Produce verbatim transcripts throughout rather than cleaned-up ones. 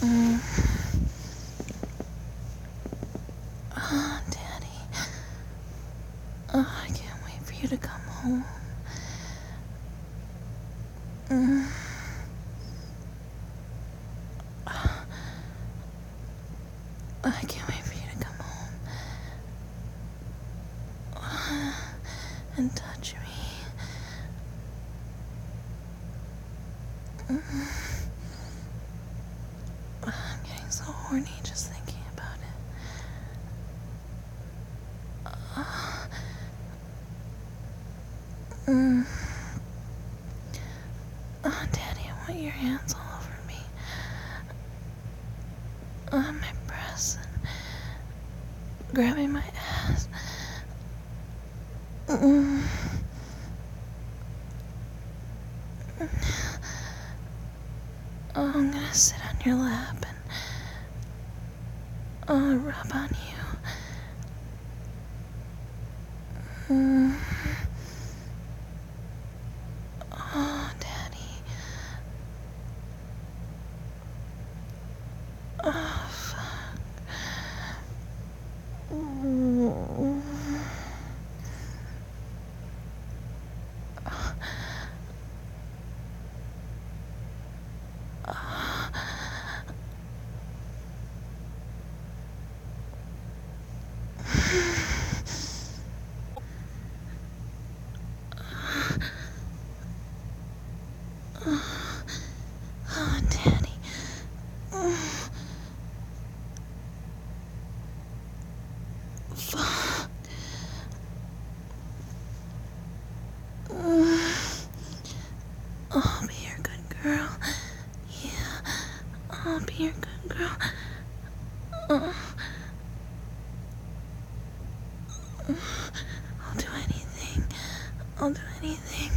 Mm. Oh, Daddy. Oh, I can't wait for you to come home. Mm. I can't wait for you to come home and touch me. Mm. I'm getting so horny just thinking about it. Uh, mm. Oh, Daddy, I want your hands all over me. On my breasts and grabbing my ass. Mm. Oh, I'm gonna sit on your lap and oh, rub on you. Mm. Oh, Daddy. Oh, fuck. Mm. Oh, Daddy. Mm. Fuck. Mm. I'll be your good girl. Yeah. I'll be your good girl. Uh. I'll do anything. I'll do anything.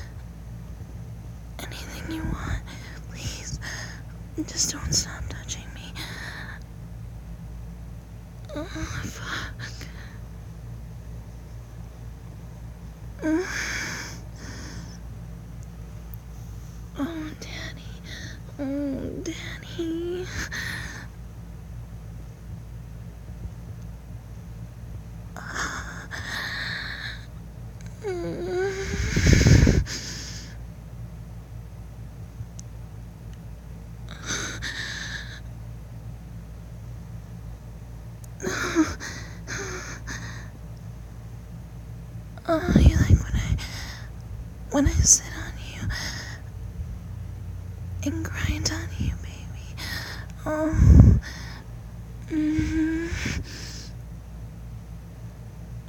Anything you want. Please. Just don't stop touching me. Oh, fuck. Mm. Oh, Daddy. Oh, Daddy. Mm. Oh, you like when I when I sit on you and grind on you, baby. Oh. Mm-hmm. I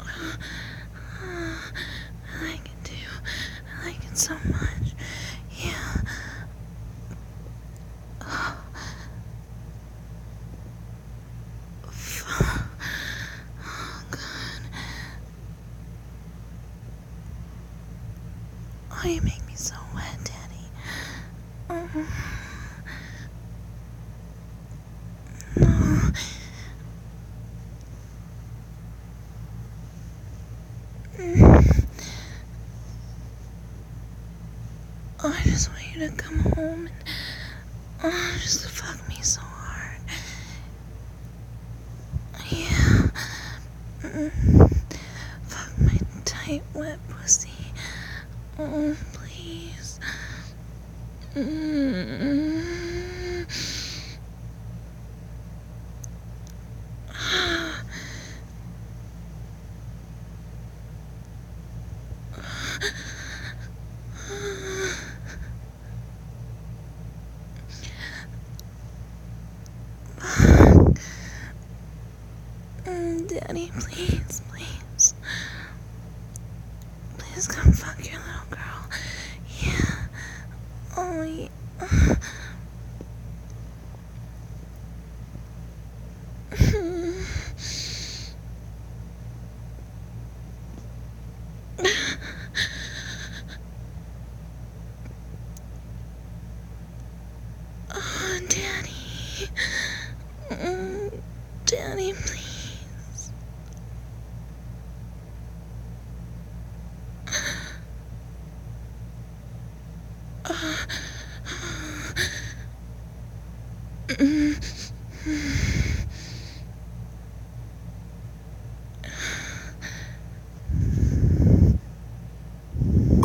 like it too. I like it so much. Yeah. Oh. Fuck. Oh, God. Oh, you make me so wet, Daddy. Oh. No. Mm. Oh, I just want you to come home and oh, just fuck me so hard. Yeah. Mm. Fuck my tight, wet pussy. Oh, please. Mm. Mm, Daddy, please, please. Please come fuck your little girl. Yeah. Oh, yeah. Oh, Daddy. Mm, Daddy, please. Uh, Mm.